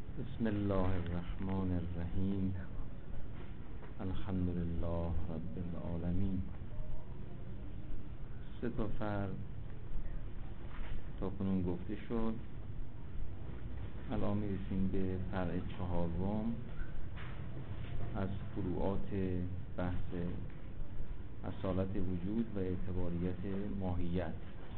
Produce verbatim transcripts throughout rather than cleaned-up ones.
بسم الله الرحمن الرحیم. الحمد لله رب العالمین. سه تا فرع تا کنون گفته شد. الان میرسیم به فرع چهارم از فروعات بحث اصالت وجود و اعتباریت ماهیت.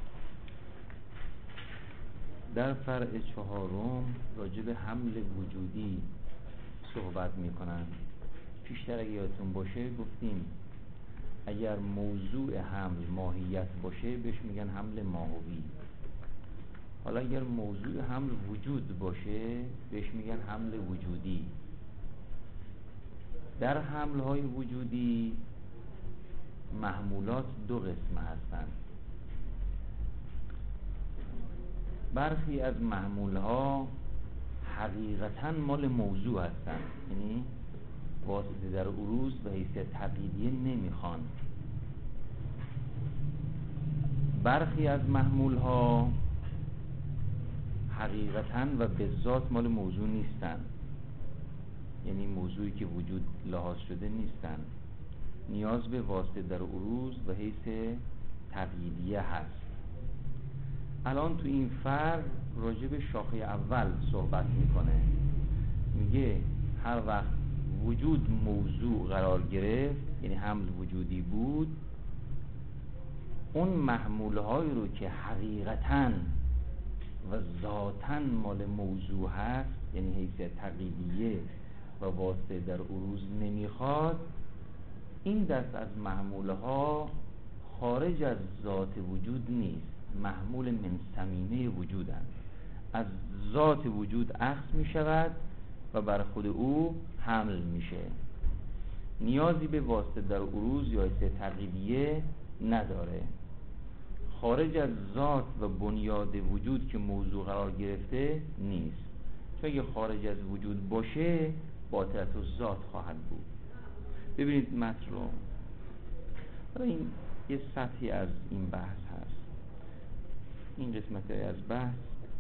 در فرع چهارم راجع به حمل وجودی صحبت میکنن. پیشتر اگه یادتون باشه گفتیم اگر موضوع حمل ماهیت باشه بهش میگن حمل ماهوی. حالا اگر موضوع حمل وجود باشه بهش میگن حمل وجودی. در حمل‌های وجودی محمولات دو قسم هستند. برخی از محمولها حقیقتاً مال موضوع هستند، یعنی واسطه در عروض و حیثیت تقییدیه نمیخوان. برخی از محمولها حقیقتاً و به ذات مال موضوع نیستند، یعنی موضوعی که وجود لحاظ شده نیستند، نیاز به واسطه در عروض و حیث تقییدیه هست. الان تو این فرق راجع به شاخه اول صحبت میکنه. میگه هر وقت وجود موضوع قرار گرفت، یعنی حمل وجودی بود، اون محمولهای رو که حقیقتاً و ذاتاً مال موضوع هست، یعنی حیثیت تقییدیه و واسطه در عروض نمیخواد، این دست از محمولها خارج از ذات وجود نیست، محمول من صمیمه وجودند. از ذات وجود اخذ می شود و بر خود او حمل میشه، نیازی به واسطه در عروض یا حیثیت تقییدیه نداره. خارج از ذات و بنیاد وجود که موضوع قرار گرفته نیست، چون اگه خارج از وجود باشه باطلت الذات خواهد بود. ببینید متن رو. این یه سطحی از این بحث هست. این قسمت از بحث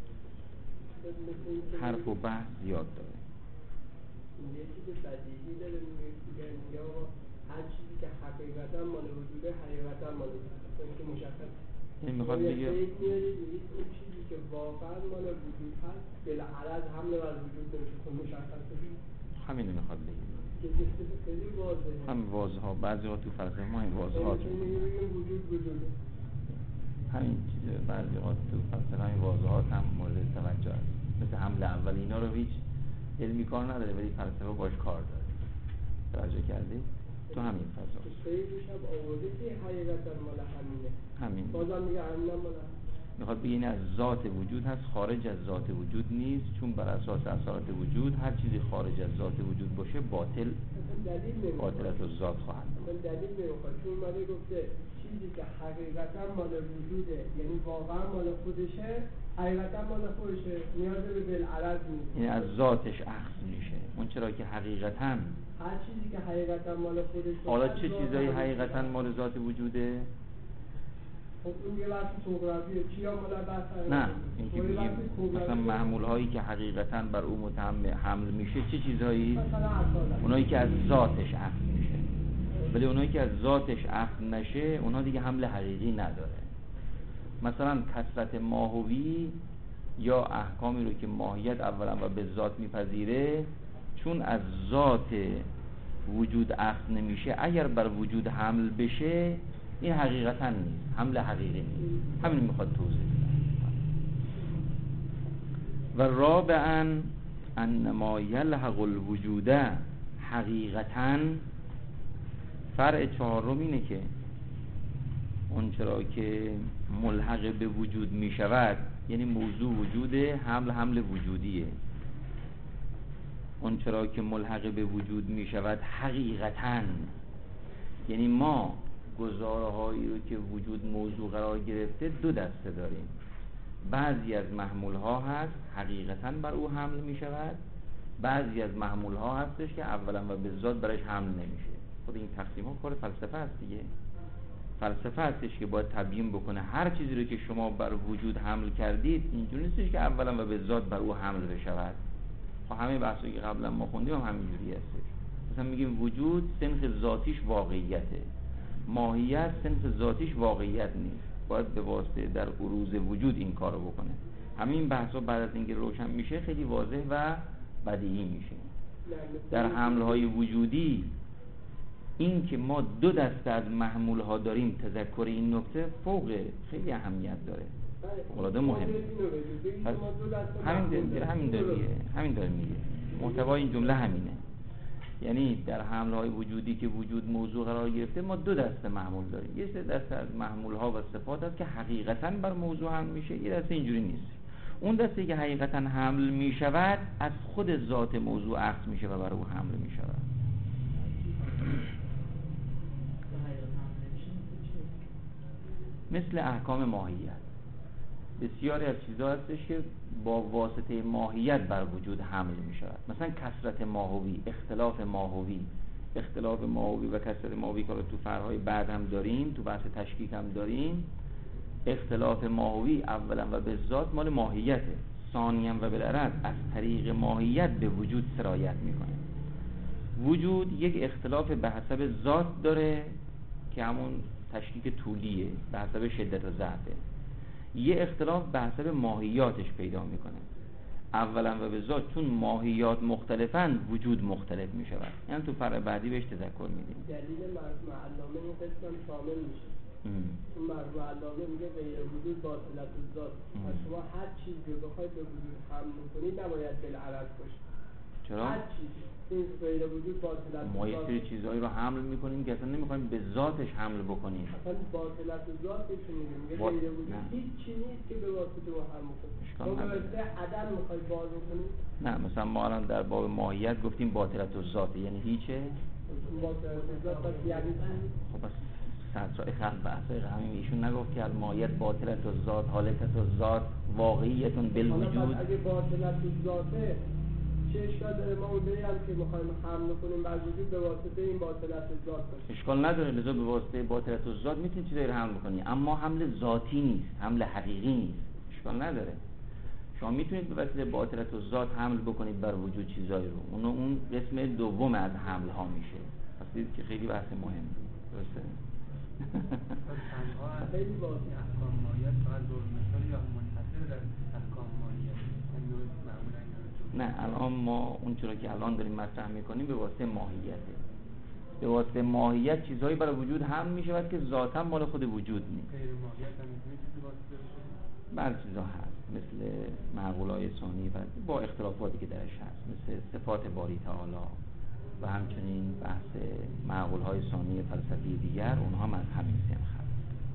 حرف و بحث زیاد داره. یه چیز بدیهی داره میگه یا هر چیزی که حقیقتا مال وجوده حقیقتا مال وجوده، این که مشخص. این میخواد بگه اون چیزی که واقعا مال وجود هست بالعرض حمل بر وجود نمیشه، خب مشخصه. همین رو میخواد بگه. خیلی واضحه. همین واضحه ها، بعضی ها تو فلسفه ما این واضحه ها وجود وجوده. همین چیزه، بعضی ها تو فلسفه همین واضحات هم مورد توجه است. مثل حمل اول اینا رو هیچ علمی کار نداره ولی فلسفه باش کار داره. توجه کردی؟ تو همین فضا خیلیش هم آورده که حقیقتا مال همینه. همین بازم میگه همینم مال میخواد بگه این از ذات وجود هست، خارج از ذات وجود نیست، چون بر اساس اصالت وجود هر چیزی خارج از ذات وجود باشه باطل باطلت الذات خواهد بود. من دلیل نمیخواد، چون اومده گفته چیزی که حقیقتا مال وجوده، یعنی واقعا مال خودشه، حقیقتا مال خودشه، نیاز به بالعرض نیست، یعنی از ذاتش اخذ میشه. اون چرا که حقیقتا هر چیزی که حقیقتا مال خودشه. حالا چه چیزایی حقیقتا مال ذات وجوده؟ خب اون یه بحث توغرافیه، چیا مال بحث؟ نه، این که بگیم مثلا محمول هایی که حقیقتا بر او متحمل حمل میشه چه چیزهایی؟ اونایی که از ذاتش اخذ میشه. ولی اونایی که از ذاتش اخذ نشه اونا دیگه حمل حقیقی نداره. مثلا کثرت ماهوی یا احکامی رو که ماهیت اولا و به ذات میپذیره، چون از ذات وجود اخذ نمیشه، اگر بر وجود حمل بشه این حقیقتا نیست، حمل حقیقی نیست. همین میخواد توضیح بده. و رابعا انما یلحق الوجود حقیقتا. فرع چهارم اینه که اون چرا که ملحق به وجود میشود، یعنی موضوع وجود حمل حمل وجودیه، اون چرا که ملحق به وجود میشود حقیقتا، یعنی ما گزاره هایی رو که وجود موضوع قرار گرفته دو دسته داریم. بعضی از محمول ها هست حقیقتا بر او حمل می شود، بعضی از محمول ها هستش که اولا و به ذات برش حمل نمیشه. خود این تقسیم ها کار فلسفه هست دیگه. فلسفه هستش که باید تبیین بکنه هر چیزی رو که شما بر وجود حمل کردید اینجوری نیستش که اولا و به ذات بر او حمل بشود. خب همه بحثایی که قبلا ما خوندیم هم همینجوری هستش. مثلا میگیم وجود صنف ذاتیش واقعیته، ماهیت صنف ذاتیش واقعیت نیست، باید به واسطه در عروض وجود این کارو بکنه. همین بحثا بعد از اینکه روشن میشه خیلی واضح و بدیهی میشه. در حملهای وجودی این که ما دو دسته از محمولها داریم، تذکر این نکته فوق خیلی اهمیت داره، العاده مهمه. پس همین داره همین داره میگه همین داره میگه محتوای این جمله همینه. یعنی در حملهای وجودی که وجود موضوع قرار گرفته ما دو دسته محمول داریم. یه سری دسته از محمولها و صفات هست که حقیقتاً بر موضوع حمل میشه، یه دسته اینجوری نیست. اون دسته که حقیقتاً حمل میشود از خود ذات موضوع اخذ میشه و بر او حمل میشود. مثل احکام ماهیت بسیاری از چیزها هستش که با واسطه ماهیت بر وجود حمل می شود. مثلا کثرت ماهوی، اختلاف ماهوی اختلاف ماهوی و کثرت ماهوی که تو فرع‌های بعد هم داریم، تو بحث تشکیک هم داریم. اختلاف ماهوی اولا و به ذات مال ماهیته، ثانیاً و بالعرض از طریق ماهیت به وجود سرایت میکنه. وجود یک اختلاف به حسب ذات داره که همون تشکیک طولیه، به حسب شدت و ضعفه. یه اختلاف به حسب ماهیاتش پیدا میکنه. اولا و به ذات چون ماهیات مختلفن وجود مختلف میشود. یعنی تو فرع بعدی بهش تذکر میدیم. دلیل مرفوع علامه این قسم شامل میشه. اون مرفوع علامه میگه غیر وجود باطلت الذات. پس شما هر چیزی رو بخواید به وجود حمل کنید نباید بالعرض باشه. چرا؟ هر چیزی این غیر وجود باطلت ما یه سری چیزایی رو حمل میکنیم که اصلا نمیخوایم به ذاتش حمل بکنیم. اصلا باطلت ذاتش میگیم میگه با... غیر وجود هیچ چیزی نیست که به واسطه او حمل کنید. شما به واسطه عدم میخواید باز بکنید؟ نه، مثلا ما الان در باب ماهیت گفتیم باطلت الذات یعنی هیچه. باطلت الذات پس یعنی خب بس سطرهای خلق بحثای همین ایشون نگفت که ماهیت باطلت الذات، حالت الذات، واقعیتون بالوجود. اگه باطلت الذاته چه اشکال داره ما اونجایی هم که میخوایم حمل کنیم بر وجود به واسطه این باطلت الذات باشه؟ اشکال نداره، لذا به واسطه باطلت الذات میتونید چیزایی رو حمل کنی، اما حمل ذاتی نیست، حمل حقیقی نیست. اشکال نداره، شما میتونید به واسطه باطلت الذات حمل بکنید بر وجود چیزایی رو، اون اون قسم دوم از حمل ها میشه. پس دیدید که خیلی بحث مهم درسته. خیلی واضحه احکام ماهیت فقط دور مثال یا منحصر در احکام ماهیت؟ نه، الان ما اون چرا که الان داریم مطرح میکنیم به واسطه ماهیته. به واسطه ماهیت چیزهایی برای وجود حمل میشود که ذاتاً مال خود وجود نیست. غیر ماهیت هم میتونه واسطه بشه. بعضی چیزا هست مثل معقولای ثانی و با اختلافاتی که درش هست، مثل صفات باری تعالی و همچنین بحث معقولهای ثانی فلسفی دیگر، اونها هم از همین سنخ هست.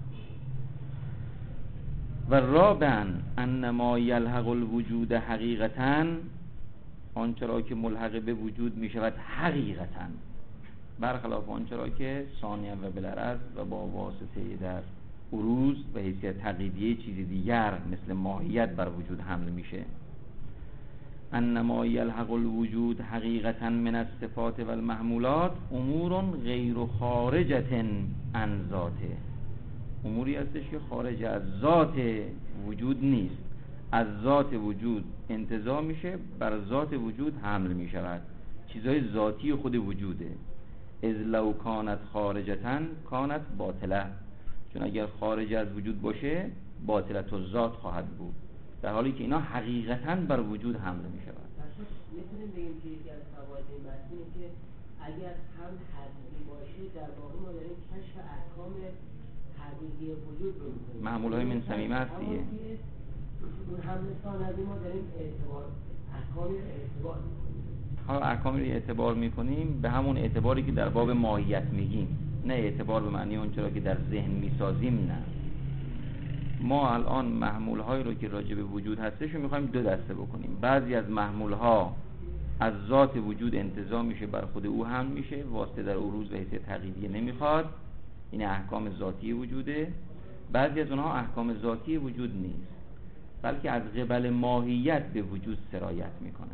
و رابعاً ان ما یلحق الوجود حقیقتاً، آنچه را که ملحق به وجود می شود حقیقتاً، برخلاف آنچه را که ثانیاً و بالعرض و با واسطه در عروض و حیثیت تقییدیه چیز دیگر مثل ماهیت بر وجود حمل میشه. انما یلحق الوجود حقیقتا من الصفات و المحمولات امور غیر خارجة عن ذاته، اموری هستش که خارج از ذات وجود نیست، از ذات وجود انتزاع میشه، بر ذات وجود حمل میشود، چیزای ذاتی خود وجوده. اذ لو کانت خارجة کانت باطله، چون اگر خارج از وجود باشه باطلت الذات خواهد بود، در حالی که اینا حقیقتاً بر وجود حمل می شود. میتونیم بگیم که یکی از فواید این بحث اینه که اگر هم حقیقی باشه در واقع ما داریم کشف احکام حقیقی وجود رو میکنیم. معمولهای من صمیمه هست دیگه. اون حمل ثانوی ما داریم اعتبار احکامی رو اعتبار میکنیم. حالا احکامی رو اعتبار میکنیم به همون اعتباری که در باب ماهیت میگیم، نه اعتبار به معنی اون چرا که در ذهن میسازیم. نه، ما الان محمول هایی رو که راجع به وجود هستش رو میخوایم دو دسته بکنیم. بعضی از محمول ها از ذات وجود انتزاع میشه، بر خود او هم میشه، واسطه در عروض و حیثیت تقییدیه نمیخواد، این احکام ذاتی وجوده. بعضی از اونها احکام ذاتی وجود نیست، بلکه از قبل ماهیت به وجود سرایت میکنه.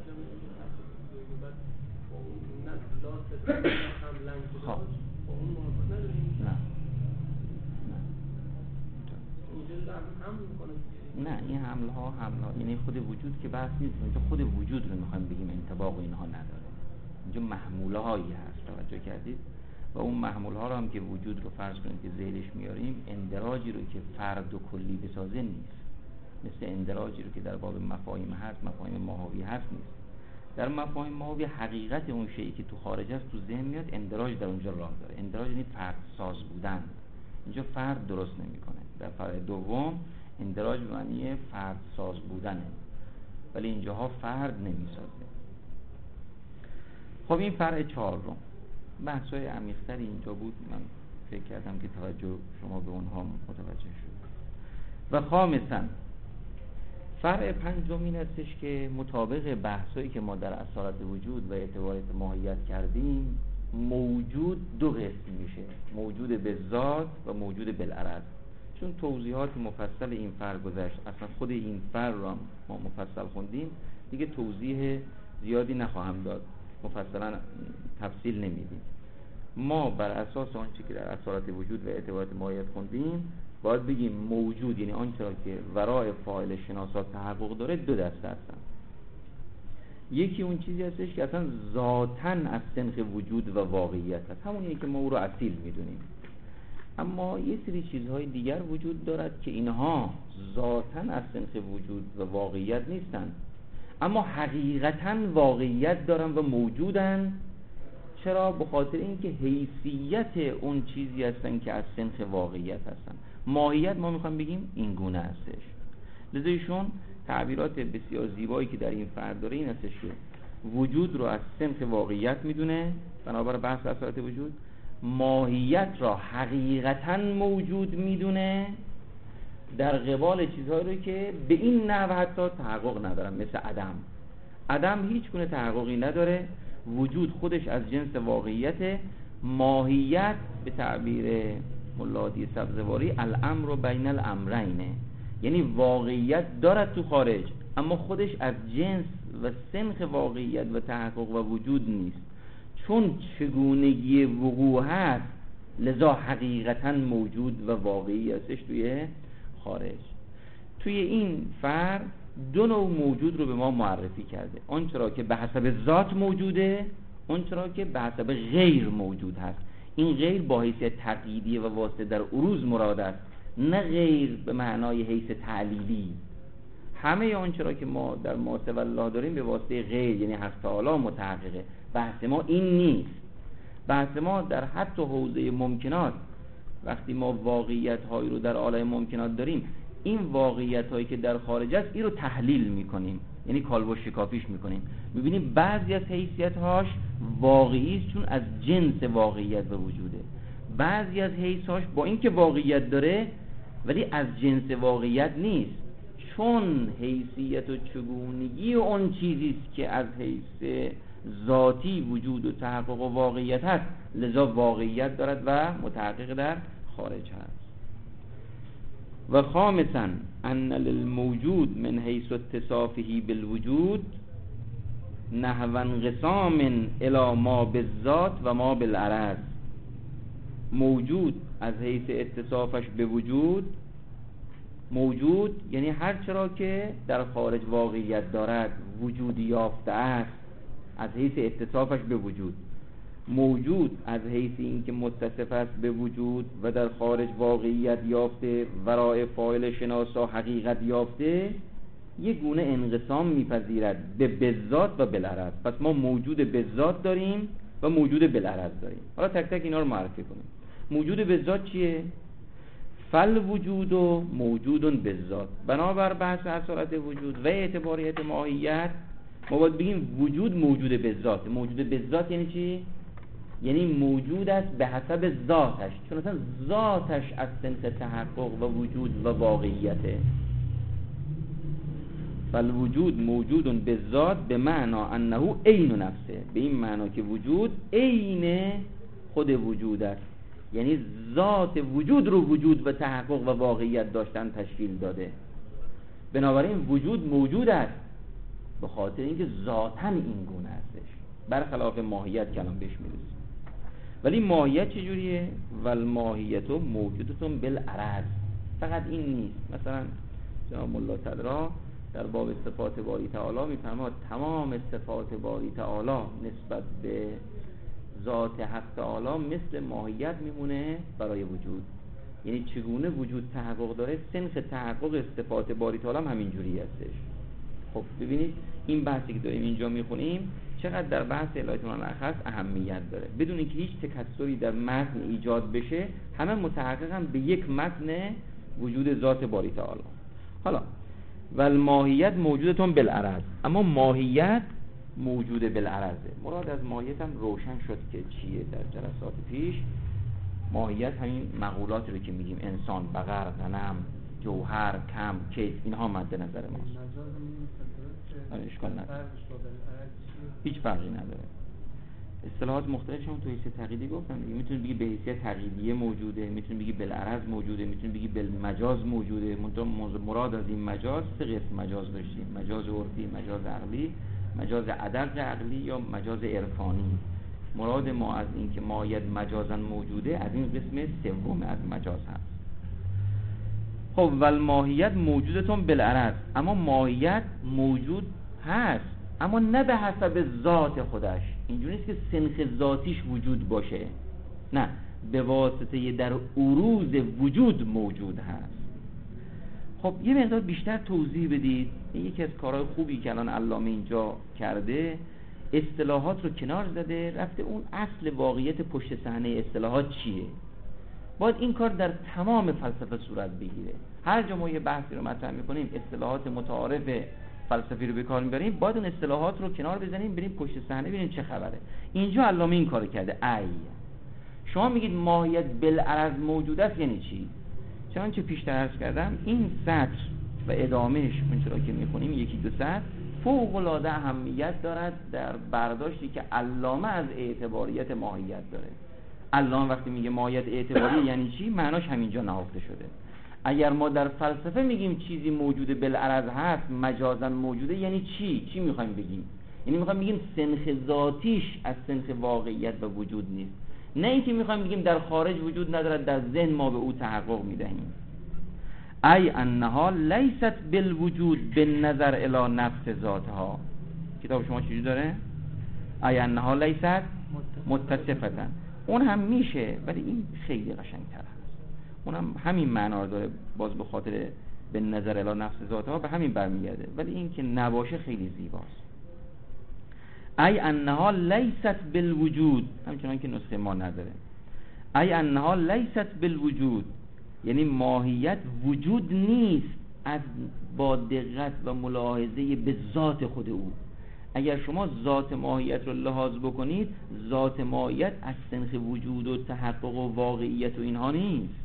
خب حمل میکنه. نه این حمل ها حمل ها یعنی خود وجود که بحث نیست، اینجا خود وجود رو میخوایم بگیم انطباق اینها نداره. اینجا محموله هایی هست توجه کردید و اون محموله ها رو هم که وجود رو فرض کنید که ذیلش میاریم، اندراجی رو که فرد و کلی بسازه نیست، مثل اندراجی رو که در باب مفاهیم هست، مفاهیم ماهوی هست نیست. در مفاهیم ماهوی حقیقت اون شیئی که تو خارج است تو ذهن میاد، اندراج در اونجا راه داره. اندراج یعنی فرد ساز بودن، اینجا فرد درست نمیکنه. در فرع دوم اندراج به معنی فرد ساز بودنه، ولی اینجاها فرد نمیسازه. خب این فرع چهارم بحث‌های عمیق‌تری اینجا بود، من فکر کردم که توجه شما به اونها متوجه شد. و خامساً فرع پنجم این هستش که مطابق بحثایی که ما در اصالت وجود و اعتبارات ماهیت کردیم، موجود دو قسم میشه، موجود به ذات و موجود بالعرض. چون توضیحات مفصل این فرع گذشت، اصلا خود این فرع را ما مفصل خوندیم، دیگه توضیح زیادی نخواهم داد، مفصلا تفصیل نمیدیم. ما بر اساس آنچه که در اصالت وجود و اعتبارات ماهیت خوندیم باید بگیم موجود یعنی آنچه را که ورای فاعل شناسا تحقق داره دو دسته هستن. یکی اون چیزی هستش که اصلا ذاتاً از سنخ وجود و واقعیت هست، همونیه که ما او رو اصیل میدونیم. اما یه سری چیزهای دیگر وجود دارد که اینها ذاتاً از سنخ وجود و واقعیت نیستن، اما حقیقتاً واقعیت دارن و موجودن. چرا؟ به خاطر اینکه حیثیت اون چیزی هستن که از سنخ واقعیت هستن. ماهیت ما میخوایم بگیم این گونه هستش. لذا ایشون تعبیرات بسیار زیبایی که در این فرد داره این هستش که وجود رو از سنخ واقعیت میدونه بنابر بحث اصالت وجود، ماهیت را حقیقتاً موجود میدونه در قبال چیزهایی رو که به این نحو حتی تحقق ندارن، مثل عدم. عدم هیچ گونه تحققی نداره، وجود خودش از جنس واقعیت. ماهیت به تعبیر مولادی سبزواری الامر بین الامرینه، یعنی واقعیت دارد تو خارج اما خودش از جنس و سنخ واقعیت و تحقق و وجود نیست. چون چگونگی وقوع هست لذا حقیقتا موجود و واقعی هستش توی خارج. توی این فرد دو نوع موجود رو به ما معرفی کرده، آنچه را که به حسب ذات موجوده، آنچه را که به حسب غیر موجود هست. این غیر با حیثیت تقییدی و واسطه در عروض مراد است، نه غیر به معنای حیث تعلیلی. همه آنچه را که ما در ما سوی الله داریم به واسطه غیر یعنی حق تعالی متحققه. بحث ما این نیست. بحث ما در حتی حوزه ممکنات، وقتی ما واقعیت هایی رو در عالم ممکنات داریم، این واقعیت هایی که در خارج است این رو تحلیل میکنیم، یعنی کالبد شکافیش میکنیم، میبینیم بعضی از حیثیت هاش واقعی است چون از جنس واقعیت و وجوده، بعضی از حیث هاش با اینکه واقعیت داره ولی از جنس واقعیت نیست، چون حیثیت و چگونگی اون چیزی است که از حیث ذاتی وجود و تحقق و واقعیت هست لذا واقعیت دارد و متحقق در خارج هست. و خامساً ان للموجود من حیث اتصافه بالوجود نحو انقسام الی ما بالذات و ما بالعرض. موجود از حیث اتصافش به وجود، موجود یعنی هر چرا که در خارج واقعیت دارد وجود یافته است از حیث اتصافش به وجود. موجود از حیث این که متصف است به وجود و در خارج واقعیت یافته، ورای فاعل شناسا حقیقت یافته، یک گونه انقسام میپذیرد به بالذات و بالعرض. پس ما موجود بالذات داریم و موجود بالعرض داریم. حالا تک تک اینا رو معرفی کنیم. موجود بالذات چیه؟ فل وجود و موجود بالذات. بنابر بحث اصالت وجود و اعتباریت ماهیت ما باید بگیم وجود موجود بالذات. موجود بالذات یعنی چی؟ یعنی موجود است به حسب ذاتش، چون اصلا ذاتش از سنخ تحقق و وجود و واقعیته. فالوجود موجود بالذات به معنا انه عین نفسه، به این معنا که وجود عین خود وجود است، یعنی ذات وجود رو وجود و تحقق و واقعیت داشتن تشکیل داده. بنابراین وجود موجود است به خاطر اینکه ذاتاً این گونه هستش، برخلاف ماهیت که الان بهش میرسیم. ولی ماهیت چجوریه؟ والماهیت موجودتون بالعرض. فقط این نیست. مثلا جناب ملا صدرا در باب صفات باری تعالی میفرماد تمام صفات باری تعالی نسبت به ذات حق تعالی مثل ماهیت میمونه برای وجود. یعنی چگونه وجود تحقق داره، سنخ تحقق صفات باری تعالی هم همینجوری هستش. خب ببینید این بحثی که داریم اینجا میخونیم چقدر در بحث الهیات الاخص اهمیت داره. بدون اینکه هیچ تکثری در متن ایجاد بشه، همه متحققاً به یک متن وجود ذات باری تعالی. حالا والماهیت موجودتون بالعرض، اما ماهیت موجود بالعرضه. مراد از ماهیت هم روشن شد که چیه در جلسات پیش. ماهیت همین مقولات رو که میگیم انسان، بقر، غنم، جوهر، کم، کیف، اینها مد نظر ماست. آره اشکال نداره، هیچ فرقی نداره. اصطلاحات مختلف شما تو حیث تقییدی گفتم دیگه. میتونی بگی به حیثیت تقییدیه موجوده، میتونی بگی بالعرض موجوده، میتونی بگی بالمجاز موجوده. مراد از این مجاز سه قسم مجاز داشتیم: مجاز عرفی، مجاز عقلی، مجاز ادق عقلی یا مجاز عرفانی. مراد ما از این که ماهیت مجازا موجوده از این قسم سوم از مجاز هست. خب والماهیت موجودتون بالعرض، اما ماهیت موجود هست اما نه به حسب ذات خودش. اینجوری نیست که سنخ ذاتیش وجود باشه، نه، به واسطه در عروض وجود موجود هست. خب یه مقدار بیشتر توضیح بدید. این یکی از کارهای خوبی که الان علامه اینجا کرده، اصطلاحات رو کنار زده، رفته اون اصل واقعیت پشت صحنه اصطلاحات چیه. باید این کار در تمام فلسفه صورت بگیره. هر جا ما یه بحثی رو مطرح می‌کنیم، اصطلاحات متعارف فلسفی رو به کار می‌بریم، باید اون اصطلاحات رو کنار بزنیم، بریم پشت صحنه ببینیم چه خبره. اینجا علامه این کارو کرده. ای شما میگید ماهیت بالعرض موجود است، یعنی چی؟ چنانچه پیشتر عرض کردم این سطر و ادامهش اونجوری که می‌خونیم یکی دو سطر فوق‌العاده اهمیت دارد در برداشتی که علامه از اعتباریت ماهیت داره. علامه وقتی میگه ماهیت اعتباری یعنی چی، معناش همینجا نهفته شده. اگر ما در فلسفه میگیم چیزی موجود بالعرض هست، مجازا موجوده، یعنی چی؟ چی میخوایم بگیم؟ یعنی میخوایم بگیم سنخ ذاتیش از سنخ واقعیت و وجود نیست، نه اینکه میخوایم بگیم در خارج وجود ندارد، در ذهن ما به او تحقق میدهیم. ای انها لیست بالوجود بالنظر الی نفس ذاتها. کتاب شما چجوری داره؟ ای انها لیست متصفتا. اون هم میشه ولی این خیلی قشنگ‌تر هست. اون هم همین معنا رو داره، باز به خاطر به نظر الی نفس ذاتها به همین برمیگرده، ولی این که نباشه خیلی زیباست. ای انها لیست بالوجود، همچنان که نسخه ما نداره. ای انها لیست بالوجود یعنی ماهیت وجود نیست از با دقت و ملاحظه به ذات خود او. اگر شما ذات ماهیت رو لحاظ بکنید، ذات ماهیت از سنخ وجود و تحقق و واقعیت و اینها نیست.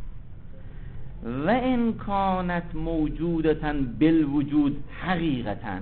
و ان کانت موجودتاً بالوجود حقیقتاً،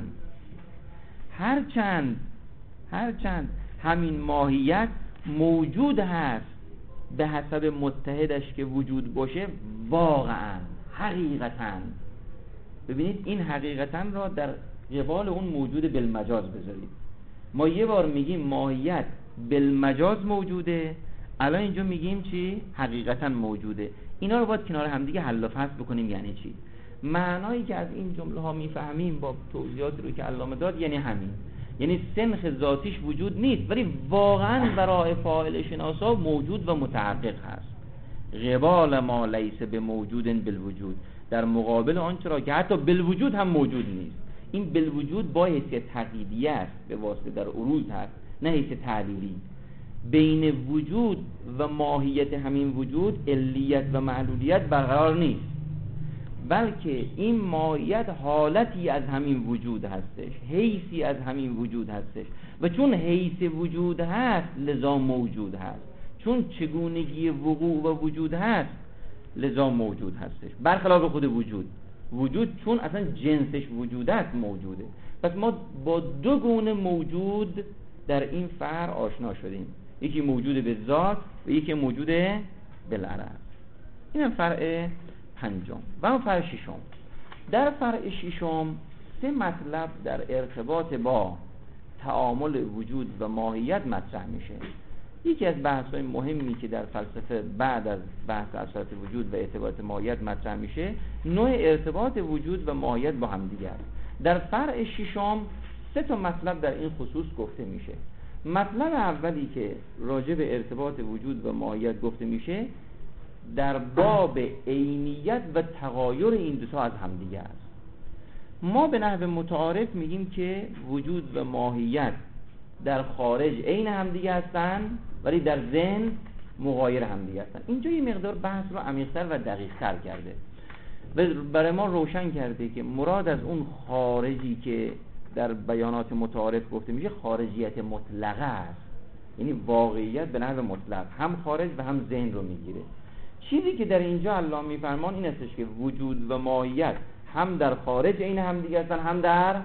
هرچند هرچند همین ماهیت موجود هست به حسب متحدش که وجود باشه، واقعاً حقیقتاً. ببینید این حقیقتاً را در قبال اون موجود بالمجاز بذارید. ما یه بار میگیم ماهیت بالمجاز موجوده، الان اینجا میگیم چی؟ حقیقتاً موجوده. اینا رو باید کنار همدیگه حل و فصل بکنیم. یعنی چی؟ معنایی که از این جمله ها میفهمیم با توضیحاتی رو که علامه داد یعنی همین، یعنی سنخ ذاتیش وجود نیست ولی واقعاً برای فاعل شناسا موجود و متحقق هست. قبال ما لیس به موجود بالوجود، در مقابل آنچه را که حتی بالوجود هم موجود نیست. این بالوجود با حیثیت تقییدی است، به واسطه در عروض هست، نه حیثیت تعلیلی. بین وجود و ماهیت همین وجود علیت و معلولیت برقرار نیست، بلکه این ماهیت حالتی از همین وجود هستش، حیثی از همین وجود هستش و چون حیث وجود هست لذا موجود هست، چون چگونگی وقوع و وجود هست لذا موجود هستش، برخلاف خود وجود. وجود چون اصلا جنسش وجود است موجوده. پس ما با دو گونه موجود در این فرع آشنا شدیم، یکی موجود به ذات و یکی موجود بالعرض. این فرع پنجم. و اون فرع ششم. در فرع ششم سه مطلب در ارتباط با تعامل وجود و ماهیت مطرح میشه. یکی از بحث‌های مهمی که در فلسفه بعد از بحث اصالت وجود و ارتباط ماهیت مطرح میشه، نوع ارتباط وجود و ماهیت با هم دیگر. در فرع ششم سه تا مطلب در این خصوص گفته میشه. مطلب اولی که راجع به ارتباط وجود و ماهیت گفته میشه در باب عینیت و تغایر این دو تا از همدیگه است. ما به نحو متعارف میگیم که وجود و ماهیت در خارج عین همدیگه هستن ولی در ذهن مغایر همدیگه هستن. اینجا یه مقدار بحث رو عمیق‌تر و دقیق‌تر کرده و برای ما روشن کرده که مراد از اون خارجی که در بیانات متعارف گفته میشه خارجیت مطلقه است، یعنی واقعیت به نحو مطلق هم خارج و هم ذهن رو میگیره. چیزی که در اینجا علامه میفرمان این استش که وجود و ماهیت هم در خارج عین همدیگه هستن هم در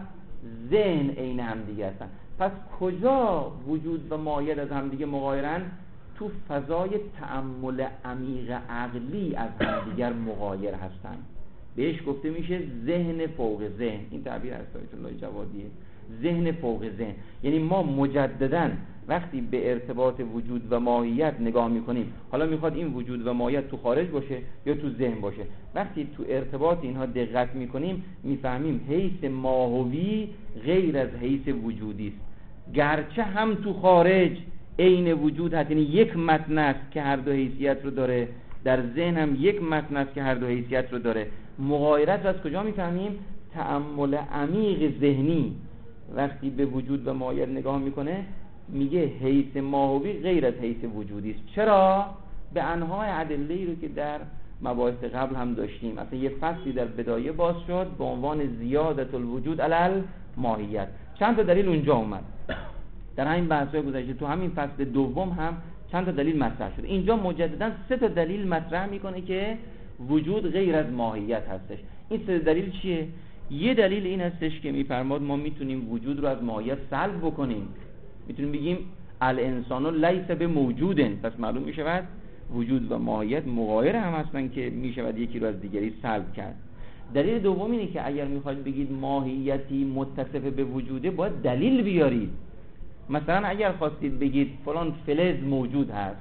ذهن عین همدیگه هستن. پس کجا وجود و ماهیت از همدیگه مغایرن؟ تو فضای تأمل عمیق عقلی از همدیگر مغایر هستن. بهش گفته میشه ذهن فوق ذهن. این تعبیر از آیت الله جوادیه، ذهن فوق ذهن. یعنی ما مجدداً وقتی به ارتباط وجود و ماهیت نگاه میکنیم، حالا میخواد این وجود و ماهیت تو خارج باشه یا تو ذهن باشه، وقتی تو ارتباط اینها دقت میکنیم میفهمیم حیث ماهوی غیر از حیث وجودی است. گرچه هم تو خارج عین وجود هست، یعنی یک متن است که هر دو حیثیت رو داره، در ذهن هم یک متن است که هر دو حیثیت رو داره. مغایرت از کجا میفهمیم؟ تأمل عمیق ذهنی وقتی به وجود و ماهیت نگاه میکنه میگه حیث ماهوی غیر از حیث وجودی است. چرا؟ به انواع ادله‌ای رو که در مباحث قبل هم داشتیم. اصلا یه فصلی در بدایه باز شد به عنوان زیادت الوجود علی الماهیت. چند تا دلیل اونجا اومد در همین بحث‌های گذشته. تو همین فصل دوم هم چند تا دلیل مطرح شد. اینجا مجددا سه تا دلیل مطرح میکنه که وجود غیر از ماهیت هستش. این سه دلیل چیه؟ یه دلیل این هستش که میفرماد ما میتونیم وجود رو از ماهیت سلب بکنیم، میتونیم بگیم الانسان لیس به موجودن، پس معلوم میشود وجود و ماهیت مغایر هم هستن که میشود یکی رو از دیگری سلب کرد. دلیل دوم اینه که اگر میخواید بگید ماهیتی متصف به وجوده باید دلیل بیارید. مثلا اگر خواستید بگید فلان فلز موجود هست،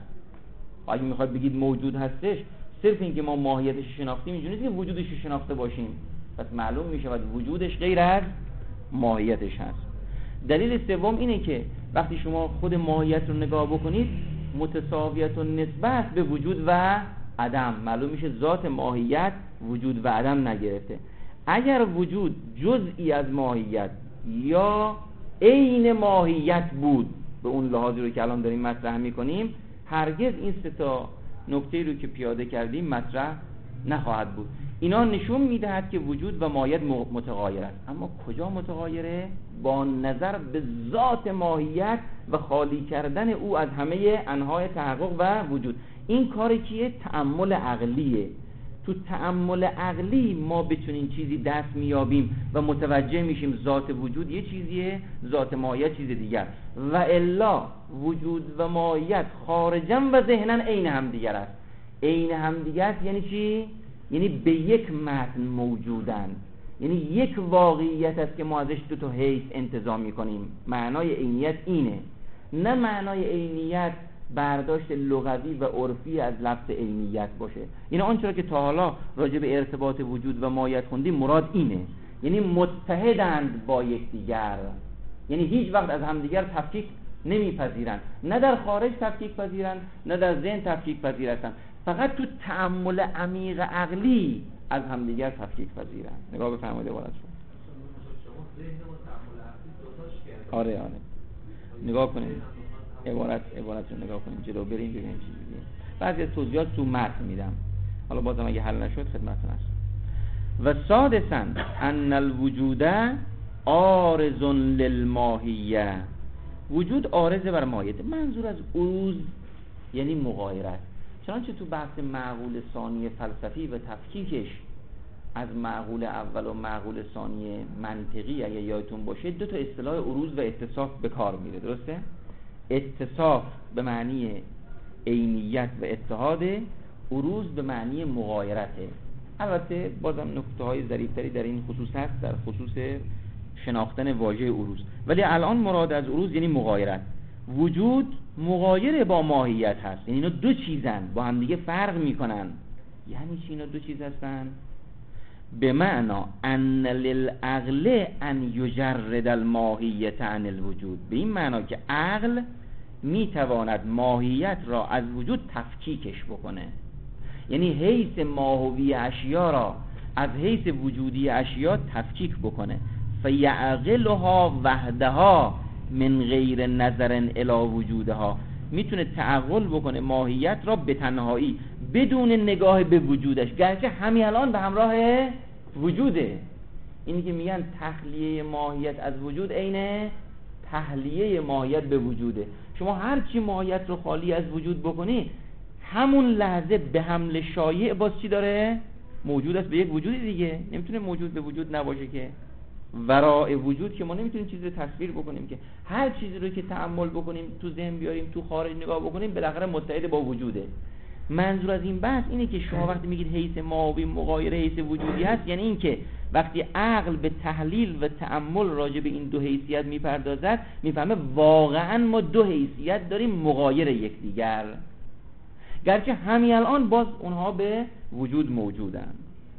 اگه میخواید بگید موجود هستش، صرف این که ما ماهیتش شناختیم اینجوری نیست که وجودش شناخته باشیم، پس معلوم میشود وجودش غیر از ماهیتش هست. دلیل سوم اینه که وقتی شما خود ماهیت رو نگاه بکنید متساویت و نسبت به وجود و عدم، معلوم میشه ذات ماهیت وجود و عدم نگرفته. اگر وجود جزئی از ماهیت یا عین ماهیت بود به اون لحاظی رو که الان داریم مطرح میکنیم، هرگز این سه تا نکته رو که پیاده کردیم مطرح نخواهد بود. اینا نشون میدهد که وجود و ماهیت متغایر است. اما کجا متغایره؟ با نظر به ذات ماهیت و خالی کردن او از همه انواع تحقق و وجود. این کار کیه؟ تأمل عقلیه. تو تأمل عقلی ما بتونیم چیزی دست میابیم و متوجه میشیم ذات وجود یه چیزیه، ذات ماهیت چیز دیگر، و الا وجود و ماهیت خارجا و ذهنا عین همدیگر است. عین همدیگر است یعنی چی؟ یعنی به یک متن موجودن، یعنی یک واقعیت است که ما ازش دو تا حیث انتزاع میکنیم. معنای عینیت اینه، نه معنای عینیت برداشت لغوی و عرفی از لفظ عینیت باشه. یعنی آنچه که تا حالا راجع به ارتباط وجود و ماهیت خوندیم مراد اینه، یعنی متحدند با یکدیگر، یعنی هیچ وقت از همدیگر تفکیک نمیپذیرند، نه در خارج تفکیک پذیرند نه در ذهن تفکیک پذیر هستند، فقط تو تأمل عمیق عقلی از همدیگر تفکیک پذیرند. نگاه بفرمایید عبارتشون. آره آره نگاه کنید عبارت عبارت رو نگاه کنیم جلو بریم ببینیم چی میگه. بعضی از توضیحات تو متن میدم، حالا بازم اگه حل نشد خدمتتون هست. و سادساً ان الوجود عارض للماهیه، وجود عارض بر ماهیت. منظور از عروض یعنی مغایرت. چنانچه تو بحث معقول ثانی فلسفی و تفکیکش از معقول اول و معقول ثانی منطقی اگه یادتون باشه دو تا اصطلاح عروض و اتصاف به کار میره، درسته؟ اتصاف به معنی عینیت و اتحاد، عروض به معنی مغایرته. البته بازم نکته های ظریف‌تری در این خصوص هست، در خصوص شناختن واژه عروض، ولی الان مراد از عروض یعنی مغایرت. وجود مغایر با ماهیت هست، یعنی اینا دو چیزن، با هم دیگه فرق میکنن. یعنی چی اینا دو چیز هستن؟ به معنا ان للعقل ان یجرد الماهیت عن الوجود، به این معنا که عقل میتواند ماهیت را از وجود تفکیکش بکنه، یعنی حیث ماهوی اشیا را از حیث وجودی اشیا تفکیک بکنه. فیعقلها وحدها من غیر نظر الی وجودها، میتونه تعقل بکنه ماهیت را به تنهایی بدون نگاه به وجودش، گرچه همین الان به همراه وجوده. اینی که میگن تخلیه ماهیت از وجود عین تحلیه ماهیت به وجوده. شما هر چی ماهیت رو خالی از وجود بکنی، همون لحظه به حمل شایع باز چی داره؟ موجود است به یک وجود دیگه. نمیتونه موجود به وجود نباشه که وراء وجود که ما نمیتونیم چیزی رو تصویر بکنیم، که هر چیزی رو که تأمل بکنیم تو ذهن بیاریم تو خارج نگاه بکنیم بالاخره متحد با وجوده. منظور از این بحث اینه که شما وقتی میگید حیث ماهوی مغایر حیث وجودی هست، یعنی این که وقتی عقل به تحلیل و تأمل راجع به این دو حیثیت میپردازد، میفهمه واقعا ما دو حیثیت داریم مغایر یکدیگر، گرچه همین الان باز اونها به وجود موجودن.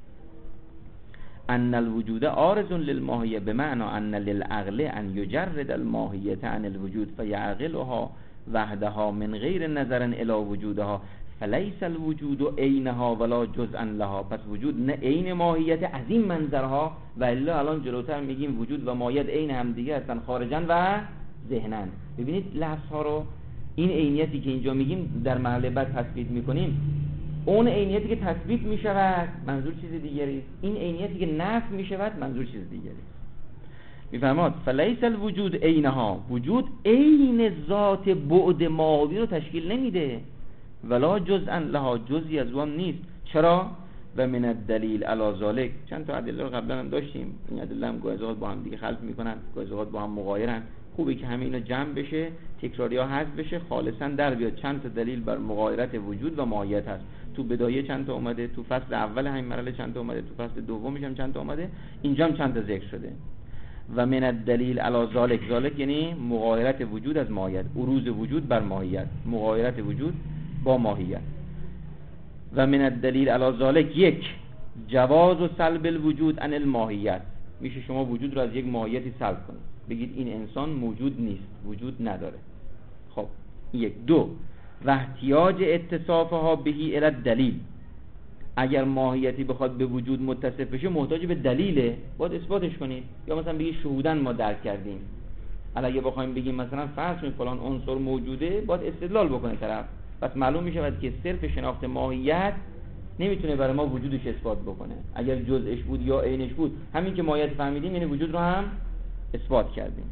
ان الوجود عارض للماهیه به معنی ان للعقل ان یجرد الماهیت عن الوجود فیعقلها وحدها من غیر نظر الی وجودها فلیس الوجود عینها ولا جزءا لها. پس وجود نه عین ماهیت از این منظرها، و الا الان جلوتر میگیم وجود و ماهیت عین هم دیگه هستن، خارجن و ذهنن. ببینید لفظ ها رو، این عینیتی که اینجا میگیم در مرحله بعد تثبیت میکنیم، اون عینیتی که تثبیت میشود منظور چیز دیگری است، این عینیتی که نفی میشود منظور چیز دیگری است. میفرماد فلیس الوجود عینها، وجود عین ذات بعد ماهوی رو تشکیل نمیده، ولا جزءا لها، جزئی از اون نیست. چرا؟ و من الدلیل علی ذلک، چند تا ادله رو قبلا هم داشتیم، این ادله هم گاهی اوقات با هم دیگه خلط میکنن، گاهی اوقات با هم مغایرن. خوبه که همه اینا جمع بشه، تکراری ها حذف بشه، خالصا در بیاد چند تا دلیل بر مغایرت وجود و ماهیت هست. تو بدایه چند تا اومده، تو فصل اول همین مرحله چند تا اومده، تو فصل دومش هم چند تا اومده، اینجا هم چند تا ذکر شده. و من الدلیل علی ذلک، ذلک یعنی مغایرت وجود از ماهیت، عروض وجود بر ماهیت، مغایرت وجود با ماهیت. و من الدلیل علی ذلک یک، جواز و سلب الوجود عن الماهیت، میشه شما وجود رو از یک ماهیتی سلب کنید، بگید این انسان موجود نیست، وجود نداره. خب یک. دو، و احتیاج اتصافها بهی الی الدلیل، اگر ماهیتی بخواد به وجود متصف بشه محتاج به دلیله، باید اثباتش کنید. یا مثلا بگید شهودن ما درک کردیم، اگه بخوایم بگیم مثلا فرض کنید فلان عنصر موجوده، باید استدلال بکنه طرف. پس معلوم میشه که صرف شناخت ماهیت نمیتونه برای ما وجودش اثبات بکنه. اگر جزءش بود یا عینش بود، همین که ماهیت فهمیدیم یعنی وجود رو هم اثبات کردیم.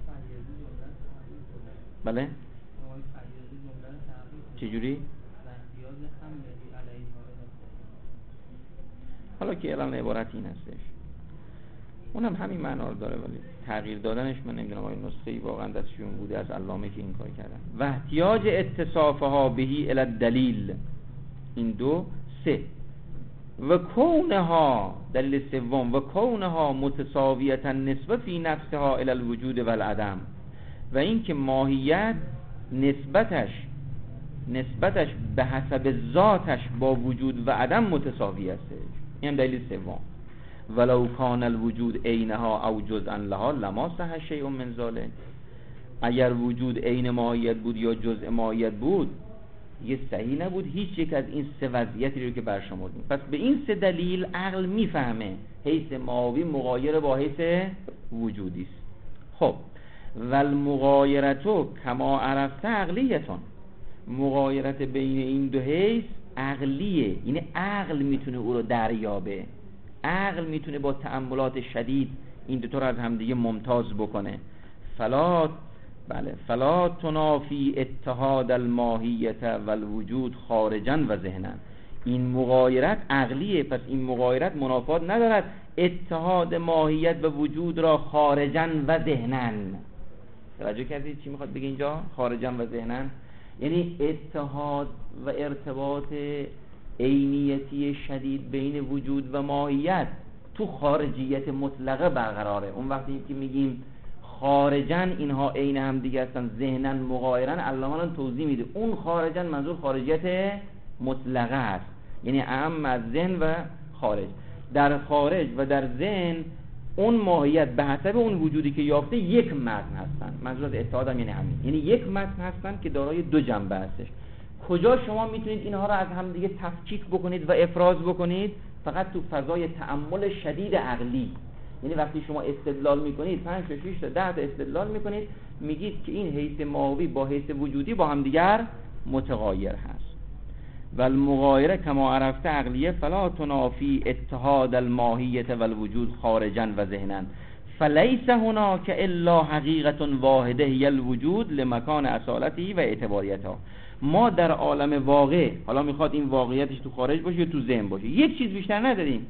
بله؟ چجوری؟ حالا که الان عبارت این هستش، اونم همین معنا رو داره، ولی تغییر دادنش من نمیدونم آیا نسخه‌ای واقعا دستشون بوده از علامه که این کار کردن. و احتیاج اتصافها بهی الی الدلیل، این دو. سه، و کونها، دلیل سوم، و کونها متساویتا نسبه فی نفسها الی الوجود و العدم، و این که ماهیت نسبتش نسبتش به حسب ذاتش با وجود و عدم متساوی است. این دلیل سوم. ولو کان الوجود عینها او جزءا لها لما صح شیء من ذلک، اگر وجود عین ماهیت بود یا جزء ماهیت بود، یه صحیح نبود هیچ یک از این سه وضعیتی رو که برشمردیم. پس به این سه دلیل عقل میفهمه حیث ماهوی مغایر با حیث وجودی است. خب والمغایرتو کما عرفت عقلیتون، مغایرت بین این دو حیث عقلیه، یعنی عقل میتونه او رو دریابه، عقل میتونه با تأملات شدید این دو تا رو از همدیگه ممتاز بکنه. فلا بله فلا تنافی اتحاد الماهیت والوجود خارجا و ذهنا، این مغایرت عقلیه، پس این مغایرت منافات ندارد اتحاد ماهیت و وجود را خارجا و ذهنا. توجه کردید چی میخواد بگه اینجا؟ خارجا و ذهنا یعنی اتحاد و ارتباط عینیتی شدید بین وجود و ماهیت تو خارجیت مطلقه برقراره. اون وقتی که میگیم خارجن اینها عین هم دیگه هستن، ذهنن مغایرن، علامه الان توضیح میده. اون خارجن منظور خارجیت مطلقه است، یعنی اعم از ذهن و خارج. در خارج و در ذهن اون ماهیت به حسب اون وجودی که یافته یک متن هستن. منظور از اتحاد هم یعنی همین، یعنی یک متن هستن که دارای دو جنبه هستش. کجا شما میتونید اینها رو از هم دیگه تفکیک بکنید و افراز بکنید؟ فقط تو فضای تأمل شدید عقلی. یعنی وقتی شما استدلال میکنید، پنج تا شش تا ده تا استدلال میکنید، میگید که این حیث ماهوی با حیث وجودی با هم دیگر متغایر هست. و المغایره کما عرفت عقلیه فلا تنافی اتحاد الماهیت و الوجود خارجا و ذهنا فلیس هناک الا حقیقت واحده هی الوجود لمکان اصالتی و اعتباریتها. ما در عالم واقع، حالا میخواد این واقعیتش تو خارج باشه یا تو ذهن باشه، یک چیز بیشتر نداریم.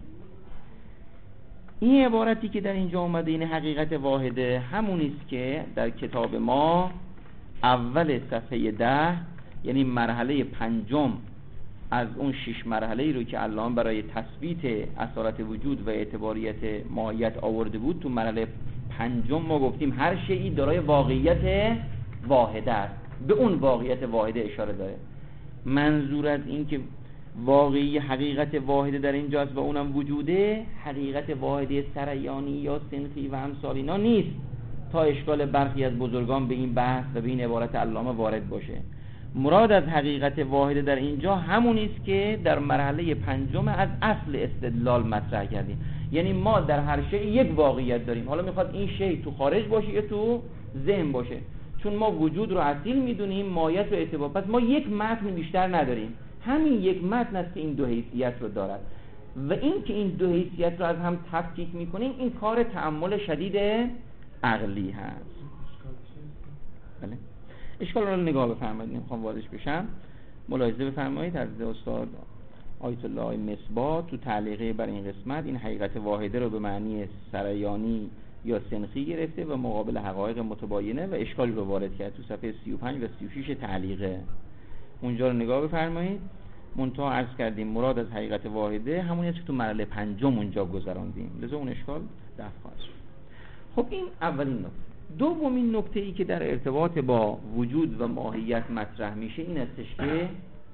این عبارتی که در اینجا اومده، این حقیقت واحده، همونیست که در کتاب ما اول صفحه ده، یعنی مرحله پنجم از اون شش مرحله رو که علامه برای تثبیت اصالت وجود و اعتباریت ماهیت آورده بود، تو مرحله پنجم ما گفتیم هر شیئی دارای واقعیت واحده است. به اون واقعیت واحده اشاره داره. منظور از این که واقعی حقیقت واحده در اینجاست و اونم وجوده، حقیقت واحده سریانی یا سنخی و امثال اینا نیست تا اشکال برخی از بزرگان به این بحث و به این عبارت علامه وارد باشه. مراد از حقیقت واحده در اینجا همونیست که در مرحله پنجم از اصل استدلال مطرح کردیم. یعنی ما در هر شی یک واقعیت داریم، حالا میخواد این شی تو خارج باشه یا تو ذهن باشه. چون ما وجود رو اصیل میدونیم، ماهیت و اعتبار، پس ما یک متن بیشتر نداریم. همین یک متن است که این دو حیثیت رو دارد و این که این دو حیثیت رو از هم تفکیک میکنیم، این کار تأمل شدید عقلی هست. بله، اشکال رو نگاه بفرمایید، نمیخوام واردش بشم. ملاحظه بفرمایید از استاد آیت الله مصباح تو تعلیقه بر این قسمت این حقیقت واحده رو به معنی سریانی یا سنخی گرفته و مقابل حقایق متباینه و اشکالی رو وارد کرد تو صفحه سی و پنج و سی و شش تعلیقه. اونجا رو نگاه بفرمایید. منتها عرض کردیم مراد از حقیقت واحده همونیه که تو مرحله پنجم اونجا گذراندیم، لذا اون اشکال دفع خواهد شد. خب این اولین نکته. دومین نکته ای که در ارتباط با وجود و ماهیت مطرح میشه این استش که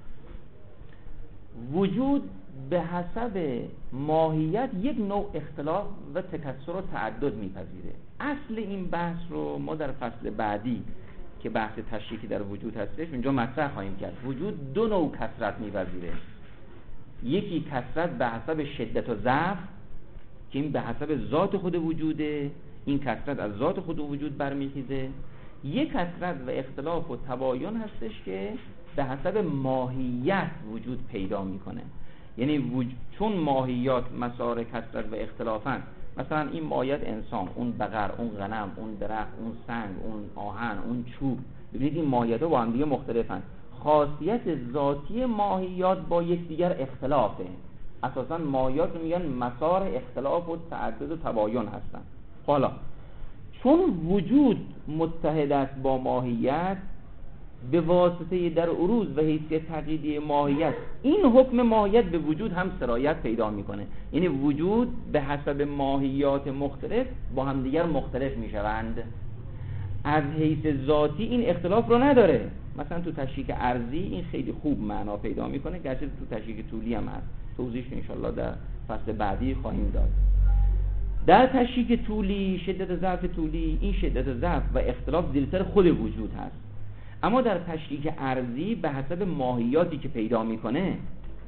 وجود به حسب ماهیت یک نوع اختلاف و تکثر و تعدد میپذیره. اصل این بحث رو ما در فصل بعدی که بحث تشریکی در وجود هستش اونجا مطرح خواهیم کرد. وجود دو نوع کثرت میپذیره، یکی کثرت به حسب شدت و ضعف که این به حسب ذات خود وجوده، این کثرت از ذات خود وجود برمیخیزه. یک کثرت و اختلاف و تباین هستش که به حسب ماهیت وجود پیدا میکنه. یعنی وجود چون ماهیات مسار کثرت و اختلافن، مثلا این ماهیت انسان، اون بقر، اون غنم، اون درخت، اون سنگ، اون آهن، اون چوب، ببینید این ماهیت ها با هم دیگه مختلفن. خاصیت ذاتی ماهیات با یکدیگر اختلافه. اساسا ماهیات رو میگن مسار اختلاف و تعدد و تباین هستن. حالا چون وجود متحد است با ماهیت به واسطه در عروض و حیثیت تقییدی ماهیت، این حکم ماهیت به وجود هم سرایت پیدا میکنه. یعنی وجود به حسب ماهیات مختلف با هم دیگر مختلف میشوند. از حیث ذاتی این اختلاف رو نداره. مثلا تو تشریک ارضی این خیلی خوب معنا پیدا میکنه، گرچه تو تشریک طولی هم هست، توضیحش انشالله در فصل بعدی خواهیم داد. در تشریک طولی، شدت ضعف طولی، این شدت ضعف و اختلاف زیرسر خود وجود هست. اما در تشریک ارضی به حسب ماهیاتی که پیدا میکنه،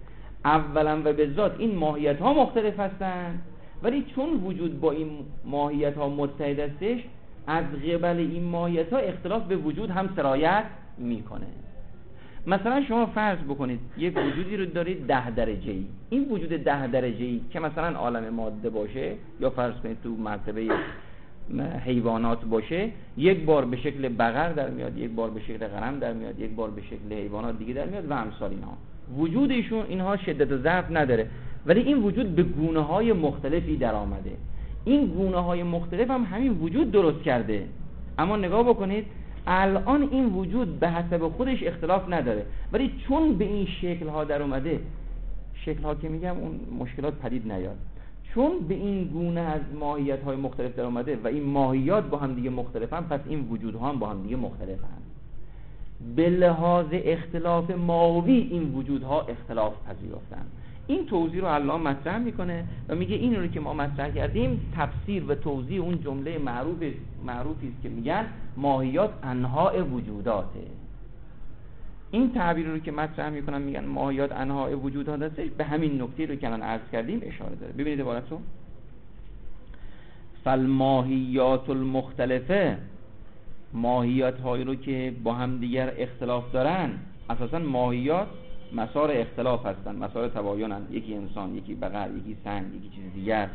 اولا و به ذات این ماهیت ها مختلف هستند، ولی چون وجود با این ماهیت ها متحد استش، از قبل این ماهیت ها اختلاف به وجود هم سرایت میکنه. مثلا شما فرض بکنید یک وجودی رو دارید ده درجه ای. این وجود ده درجه ای که مثلا عالم ماده باشه یا فرض کنید تو مرتبه حیوانات باشه، یک بار به شکل بقر در میاد، یک بار به شکل غنم در میاد، یک بار به شکل حیوانات دیگه در میاد و امثال اینها. وجودشون اینها شدت و ضعف نداره، ولی این وجود به گونه های مختلفی در آمده. این گونه های مختلف هم همین وجود درست کرده. اما نگاه بکنید الان این وجود به حسب خودش اختلاف نداره، ولی چون به این شکل ها در اومده، شکل ها که میگم اون مشکلات پدید نیاد، چون به این گونه از ماهیت های مختلف در اومده و این ماهیات با هم دیگه مختلفن، پس این وجودها هم با هم دیگه مختلفن. به لحاظ اختلاف ماهوی این وجودها اختلاف پذیرفتن. این توضیح رو الله مطرح میکنه و میگه این رو که ما مطرح کردیم تفسیر و توضیح اون جمله معروف معروفی است که میگن ماهیات انواع وجوداته. این تعبیر رو که مطرح میکنن میگن ماهیات انواع وجودات هستش، به همین نکته رو که الان عرض کردیم اشاره داره. ببینید عبارت رو: فالماهیات المختلفه، ماهیات هایی رو که با هم دیگر اختلاف دارن. اساسا ماهیات مسار اختلاف هستن، مسار تباینن، یکی انسان، یکی بقر، یکی سنگ، یکی چیز دیگر.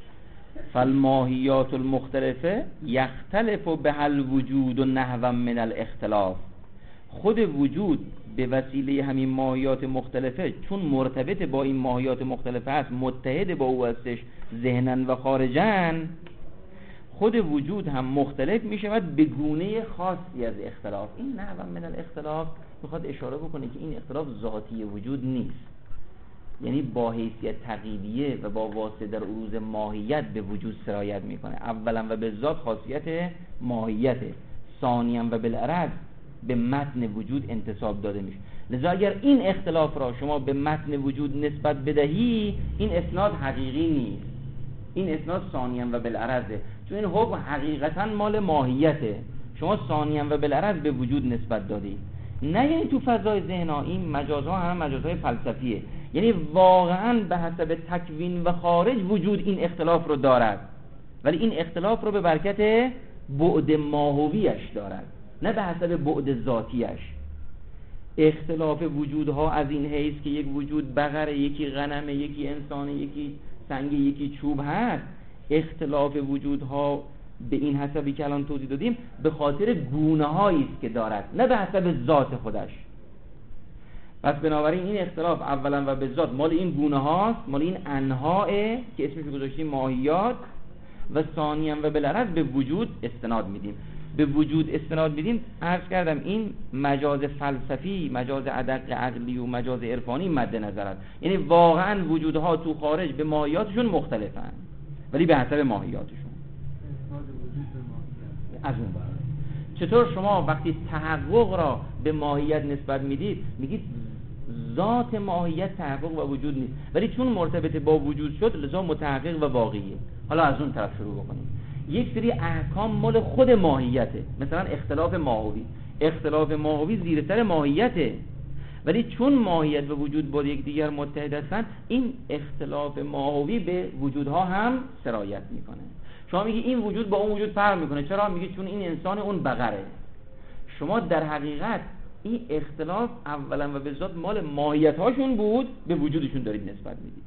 فالماهیات المختلفه یختلف بها الوجود و نحو من الاختلاف، خود وجود به وسیله همین ماهیات مختلفه چون مرتبط با این ماهیات مختلفه است، متحد با او هستش ذهنن و خارجن، خود وجود هم مختلف می شود به گونه خاصی از اختلاف. این نحو من الاختلاف میخواد اشاره بکنه که این اختلاف ذاتی وجود نیست، یعنی با حیثیت تقییدیه و با واسطه در عروض ماهیت به وجود سرایت میکنه. اولا و به ذات خاصیت ماهیته، ثانیا و بالعرض به متن وجود انتساب داده میشه. لذا اگر این اختلاف را شما به متن وجود نسبت بدهی، این اسناد حقیقی نیست، این اسناد ثانیا و بالعرضه، چون این حکم حقیقتا مال ماهیته، شما ثانیا و بالعرض به وجود نسبت دادی. نه یعنی تو فضای ذهن‌ها این مجازها هم مجازهای فلسفیه، یعنی واقعا به حسب تکوین و خارج وجود این اختلاف رو دارد، ولی این اختلاف رو به برکت بعد ماهویش دارد، نه به حسب بعد ذاتیش. اختلاف وجودها از این حیث که یک وجود بقره، یکی غنمه، یکی انسانه، یکی سنگ، یکی چوب هست، اختلاف وجودها به این حسابی که الان توضیح دادیم به خاطر گونه هایی است که دارد، نه به حسب ذات خودش. پس بنابراین این اختلاف اولا و به ذات مال این گونه هاست، مال این انواع که اسمش رو گذاشتیم ماهیات، و ثانیا و بالعرض به وجود استناد میدیم. به وجود استناد میدیم عرض کردم این مجاز فلسفی، مجاز ادق عقلی و مجاز عرفانی مد نظر است، یعنی واقعا وجودها تو خارج به ماهیاتشون مختلفن ولی به حسب ماهیاتشون. از اون برای چطور شما وقتی تحقق را به ماهیت نسبت میدید میگید ذات ماهیت تحقق و وجود نیست، ولی چون مرتبط با وجود شد لذا متحقق و واقعیه. حالا از اون طرف شروع بکنیم. یک سری احکام مال خود ماهیته، مثلا اختلاف ماهوی، اختلاف ماهوی زیر سر ماهیته، ولی چون ماهیت و وجود با یک دیگر متحد هستن این اختلاف ماهوی به وجودها هم سرایت میکنه. شما میگی این وجود با اون وجود فرق میکنه، چرا؟ میگی چون این انسان اون بقره. شما در حقیقت این اختلاف اولا و به ذات مال ماهیت هاشون بود، به وجودشون دارید نسبت میدید.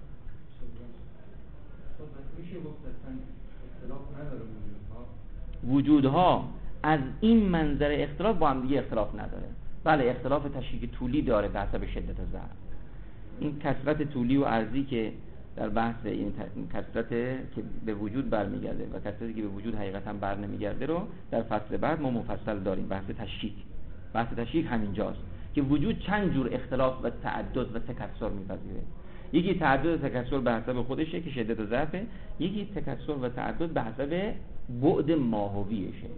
وجودها از این منظر اختلاف با هم دیگه اختلاف نداره. بله اختلاف تشریک طولی داره به حسب شدت ضرر. این کثرت طولی و عرضی که در بحث این کثرت که به وجود برمیگرده و کثرتی که به وجود حقیقتا بر نمیگرده رو در فصل بعد ما مفصل داریم. بحث تشریک، بحث تشریک همینجاست که وجود چند جور اختلاف و تعدد و تکثر میپذیره. یکی تعدد و تکثر به حسب خودشه که شدت و ضعفه، یکی تکثر و تعدد به حسب بعد ماهویشه.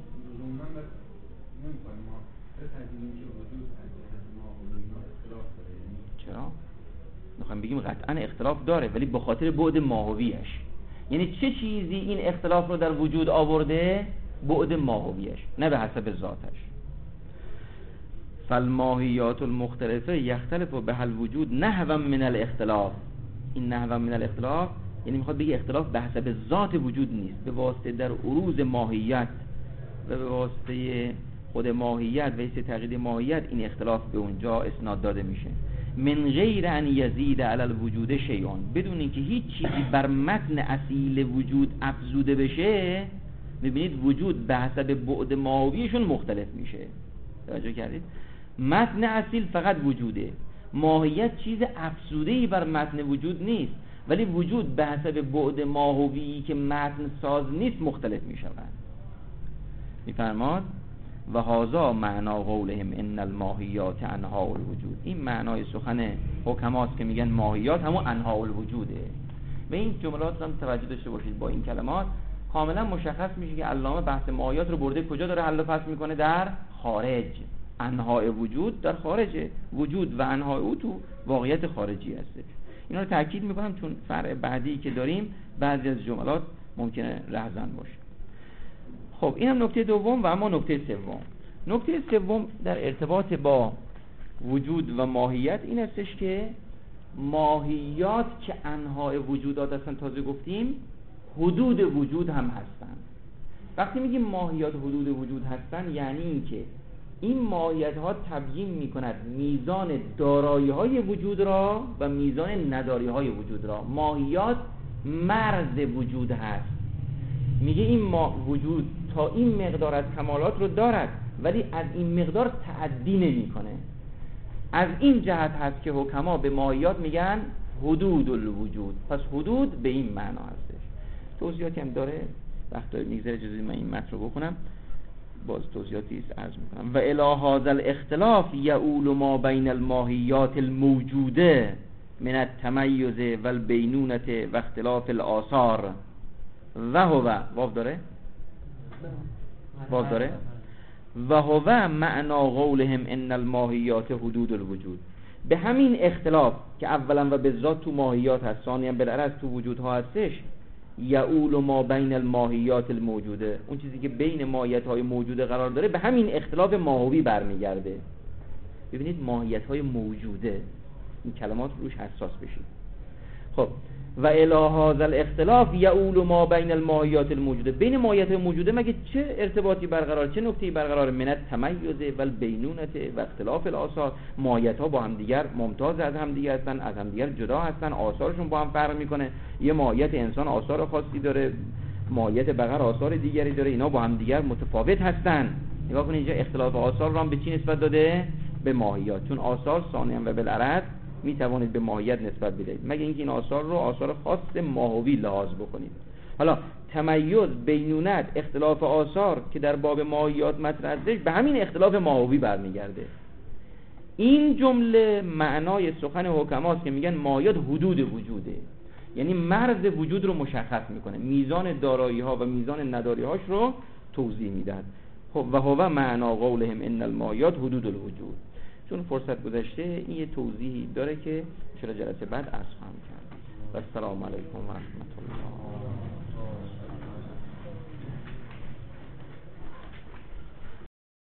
چرا؟ میخوایم بگیم قطعا اختلاف داره ولی به خاطر بعد ماهویش. یعنی چه چیزی این اختلاف رو در وجود آورده؟ بعد ماهویش، نه به حسب ذاتش. فالماهیات المختلفه یختلف بها الوجود نحوا من الاختلاف. این نحوا من الاختلاف یعنی میخواد بگه اختلاف به حسب ذات وجود نیست، به واسطه در عروض ماهیت و به واسطه خود ماهیت و حیث تقیید ماهیت این اختلاف به اونجا اسناد داده میشه. من غیر ان یزید علی الوجود شیئا، بدون اینکه هیچ چیزی بر متن اصیل وجود افزوده بشه. میبینید وجود به حسب بعد ماهویشون مختلف میشه. توجه کردید؟ متن اصیل فقط وجوده، ماهیت چیز افزوده‌ای بر متن وجود نیست، ولی وجود به حسب بعد ماهویی که متن ساز نیست مختلف میشود. میفرماد و هذا معنا قولهم ان الماهیات انواع الوجود. این معنای سخن حکماست که میگن ماهیات همون انواع الوجوده، و این جملات هم توجه داشته باشید. با این کلمات کاملا مشخص میشه که علامه بحث ماهیات رو برده کجا داره حل و فصل میکنه؟ در خارج. انواع وجود در خارج وجود و انواع او تو واقعیت خارجی هسته. اینا رو تاکید میکنم چون فرع بعدی که داریم بعضی از جملات ممکنه رهزن باشه. خب اینم نکته دوم. و اما نکته سوم، نکته سوم در ارتباط با وجود و ماهیت این هستش که ماهیات که انواع وجودات هستن، تازه گفتیم حدود وجود هم هستن. وقتی میگیم ماهیات حدود وجود هستن یعنی این که این ماهیت ها تبیین میکند میزان دارایی های وجود را و میزان نداری های وجود را. ماهیات مرز وجود هست. میگه این ما وجود تا این مقدار از کمالات رو دارد ولی از این مقدار تعدی نمیکنه. از این جهت هست که حکما به ماهیات میگن حدود الوجود. پس حدود به این معنا هستش. توضیحاتی هم داره، وقت داره میگذره جزئی من این متن رو بخونم، باز توضیحاتی است عرض میکنم. و الی هذا الاختلاف یؤول ما بین الماهیات الموجوده من التمیز و البینونة و اختلاف الآثار و هو واو داره؟ واو داره؟ و هو معنا قولهم ان الماهیات حدود الوجود. به همین اختلاف که اولا و به ذات تو ماهیات هست، ثانیا بالعرض تو وجودها هستش، یؤول ما بین الماهیات الموجوده، اون چیزی که بین ماهیت های موجوده قرار داره به همین اختلاف ماهوی برمیگرده. ببینید ماهیت های موجوده، این کلمات روش حساس بشید. خب و الی هذا الاختلاف یؤول ما بین الماهیات الموجوده، بین ماهیت موجوده مگه چه ارتباطی برقرار، چه نکته‌ای برقرار؟ من التمیز و البینونة و اختلاف الآثار. ماهیت ها با هم دیگر ممتاز از هم دیگر هستن، از هم دیگر جدا هستن، آثارشون با هم فرق میکنه. یه ماهیت انسان آثار خاصی داره، ماهیت بقر آثار دیگری داره، اینا با هم دیگر متفاوت هستن. نگاه کنید اینجا اختلاف آثار رو هم به چی نسبت داده؟ به ماهیات. چون آثار ثانیا و بالعرض می توانید به ماهیت نسبت بدهید مگه اینکه این آثار رو آثار خاص ماهوی لحاظ بکنید. حالا تمیز، بینونت، اختلاف آثار که در باب ماهیات مطرح است به همین اختلاف ماهوی برمیگرده. این جمله معنای سخن حکماست که میگن ماهیات حدود وجوده، یعنی مرز وجود رو مشخص میکنه، میزان دارایی ها و میزان نداری هاش رو توضیح میدهد. خب و هو معنا قولهم ان الماهیات حدود الوجود. چون فرصت گذشته این یه توضیحی داره که چرا جلسه بعد عرض خواهم کرد. و السلام علیکم و رحمت الله.